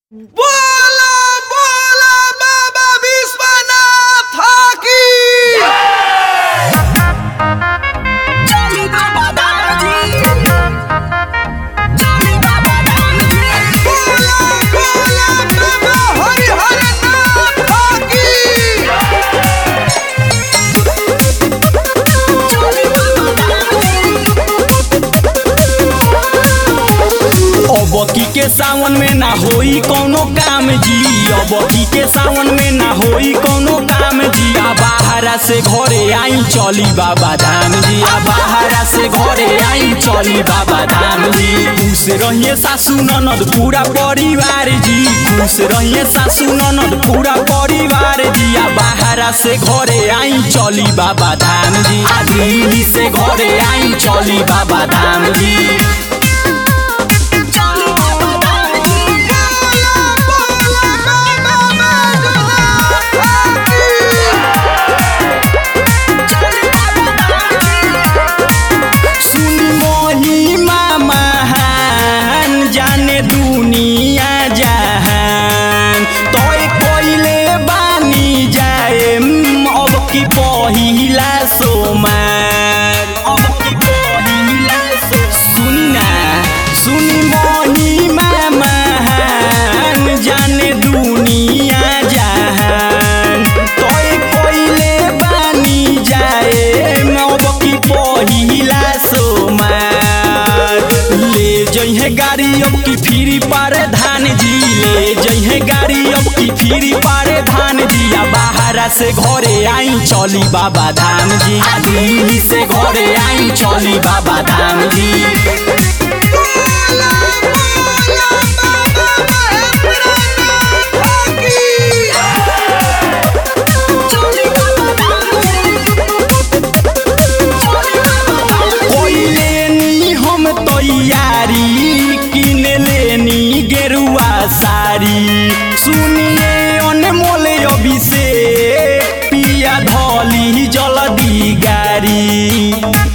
बोला बोला बाबा विश्वनाथ की। बोला बोला बाबा हरिहर नाथ की। अबकी के सावन में ना होई कौनो काम जी, अबकी के सावन में ना होई कौनो काम जी। आ बाहरा से घरे आई चली बाबा धाम जी, आ बाहरा से घरे आई चली बाबा धाम जी। खुश रहिए सासू ननद पूरा परिवार जी, खुश रहिए सासू ननद पूरा परिवार जी। आ बाहरा से घरे आई चली बाबा धाम जी, आ दिल्ली से घरे आई चली बाबा धाम जी। पहिला सोमार अब की पहिला सुनी महिमा महान जाने दुनिया जहान। तोय कोइले बानी जाए अब की पहिला सोमार। ले जइहे गाड़ी अब की फिरी पारे धान जी, ले जइहे गाड़ी अब की फिरी पारे धान जी। आ बाहरा से घरे आई चली बाबा धाम जी, आ दिल्ली से घरे आई चली बाबा धाम जी। गेरुआ सारी सुनिए अनमोल अभिषेक पिया धली जल्दी गाड़ी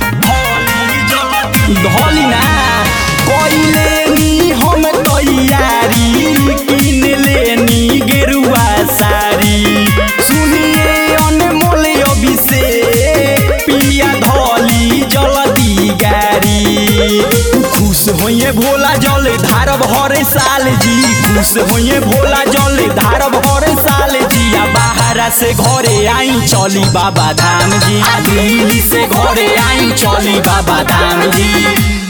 धली ना कइले नी हम तैयारी किन लेनी गेरुआ सारी। सुनिए अनमोल अभिषेक पिया धली जल्दी गाड़ी। खुश होइए भोला जल धारब हर साल जी, खुश होइए भोला जल धारब हर साल जी। आ बाहरा से घरे आई चली बाबा धाम जी, आ दिल्ली से घरे आई चली बाबा धाम जी।